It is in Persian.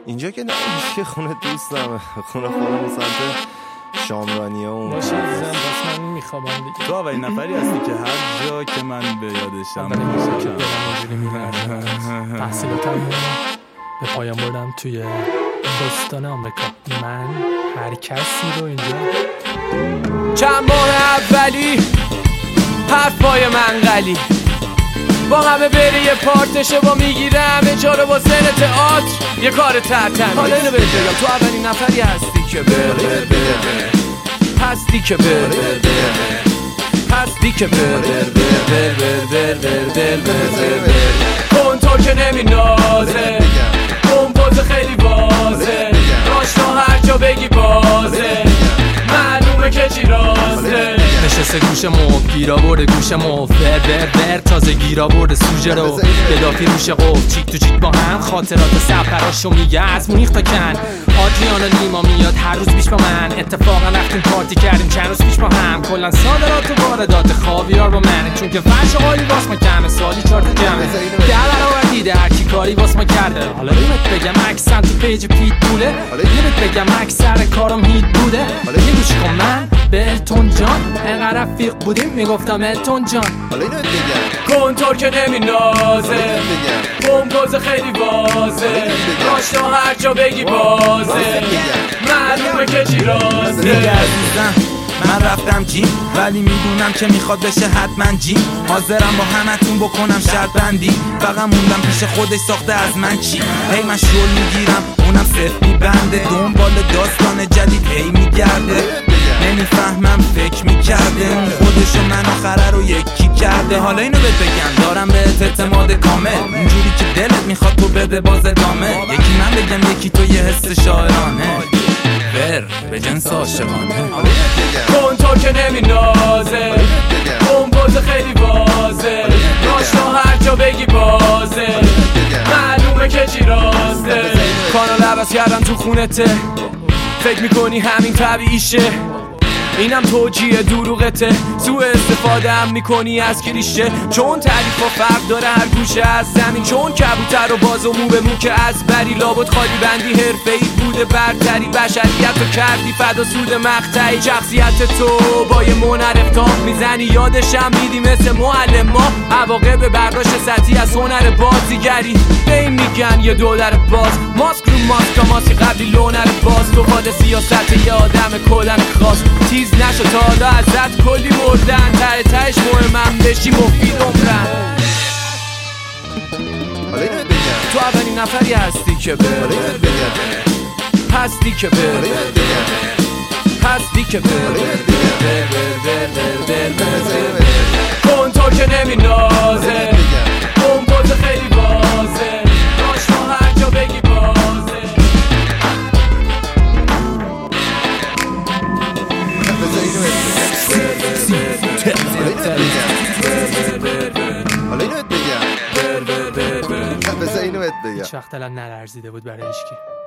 اینجا که نمیشه، خونه دوستمه، خونه خودمون سمت شامرانیه اون باشه عزیزم، بس من میخوابم دیگه. تو اولین نفری هستی که هر جا که من به یادشم اولین بار که برم اینجوری میبردم تحصیلاتم به پایان بردم توی بوستان آمریکا. من هر کسی رو اینجا چند ماه اولی حرفای من غلی با همه بری یه پارتشه با میگیره همه جا رو با سن تئاتر یه کار ترتمیز. حالا اینو بهت بگم، تو اولین نفری هستی که هستی که هستی که کنطور که نمی نازه کمپوز خیلی بازه راشنا هر جا بگی بازه معلومه که چی رازه. نشسته گوش مو گیرا برده گوش مو ور تازه گیرا برده سوژه رو گدافی روش قف چیک تو چیک با هم خاطرات سفراشو میگه از مونیخ تا کن. آدریان و نیما میاد هر روز بیش با من، اتفاقا رفتیم پارتی کردیم چند روز پیش با هم. کلن صادرات و واردات خاویار با منه چون که فرش قالی واس ما کمه سالی 4 تا جمعه در برابر دیده هر کی کاری واس ما کرده. حالا اینت بگم اکسن تو پیج پیت بوله، اینت بگم اکثر کارم هیت بوده. یه گوش کن من به التون جان انقدر رفیق بودیم میگفتم التون جان. حالا اینو بگم کنطور که نمی نازه کمپوز خیلی بازه راشنا هر جا بگی بازه معلومه که چی رازه. دیگه عزیزم من رفتم جیم ولی میدونم که میخواد بشه حتما جیم. حاضرم با همتون بکنم شرط بندی، فقط موندم پیش خودش ساخته از من چی. هی من شل میگیرم اونم صرف میبنده، دنبال داستان جدید هی میگرده. نمیفهمم فکر میکرده اون خودشو من آخره رو یکی کرده. حالا اینو بهت بگم دارم بهت اعتماد کامل، اونجوری که دلت میخواد تو بده باز ادامه. یکی من بگم یکی تو یه حس شاعرانه به جنس عاشقانه. کنطور که نمی نازه کمپوز خیلی بازه راشنا هر جا بگی بازه معلومه که چی رازه. کانال عوض کردم تو خونته فکر میکنی همین طبیعیشه، اینم توجیه دروغته. سوء استفاده هم میکنی از کلیشه چون تعریف و فرق داره هر گوشه از زمین. چون کبوتر و باز و مو به مو که از بری لابد خالی بندی حرفه‌ای بوده برتری بشریت رو کردی فدا سود مقطعی. شخصیت تو با یه منعرف تاق میزنی یادشم میدی مثل معلم ما عواقب برداشت سطحی از هنر بازیگری. به این میگن یه دولر باز ماسک رو ماسک ماسی قبلی لونر باز تو خود سیاست یه آدم کلن خاص تیز نشو تا حالا ازت کلی مردن ته تهش مهمم بشی مفید عمرن. حالا اینو بگم تو اولین نفری هستی که حالا اینو بگم هستی که هستی که کنطور که نمی نازه کمپوز خیلی بازه راشنا هر جا بگی بازه. حالا اینو بگم هیچ وقت دلم نلرزیده بود برای هیچکی.